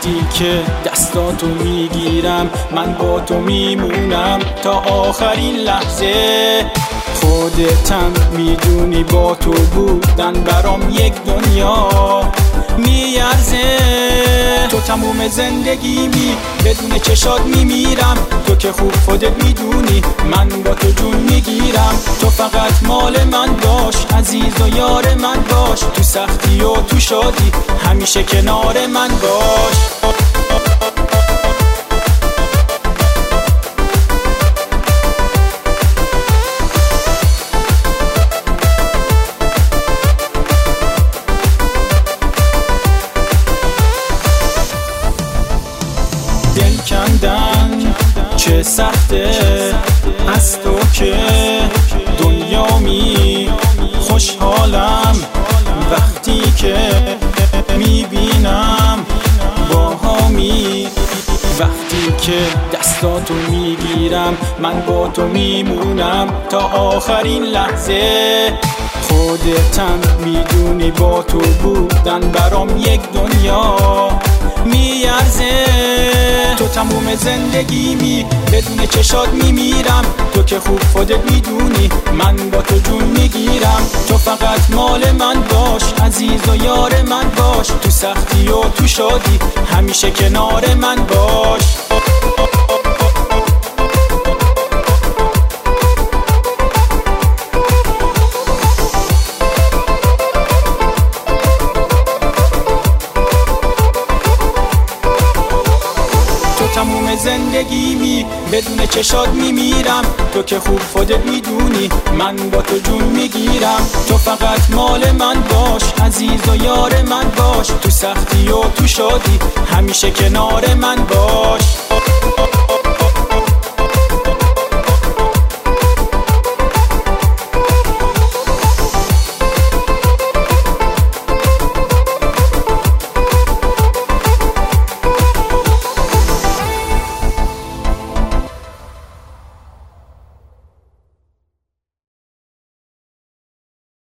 وقتی که دستاتو میگیرم من با تو میمونم تا آخرین لحظه. خودتم میدونی با تو بودن برام یک دنیا میارزه. تو تموم زندگیمی، بدون چشات میمیرم. تو که خوب خودت میدونی من با تو جون میگیرم. تو فقط مال من باش، عزیز و یار من باش. تو سختی و تو شادی همیشه کنار من باش. دل کندن چه سخته از تو که دنیامی. خوشحالم وقتی که میبینم باهامی. وقتی که دستاتو میگیرم من با تو میمونم تا آخرین لحظه. خودتم میدونی با تو بودن برام یک دنیا میارزه. تو تموم زندگیمی، بدون چشات میمیرم. تو که خوب خودت میدونی من با تو جون میگیرم. تو فقط مال من باش، عزیز و یار من باش. تو سختی و تو شادی همیشه کنار من باش. تموم زندگیمی، بدون چشات میمیرم. تو که خوب خودت میدونی من با تو جون میگیرم. تو فقط مال من باش، عزیز و یار من باش. تو سختی و تو شادی همیشه کنار من باش.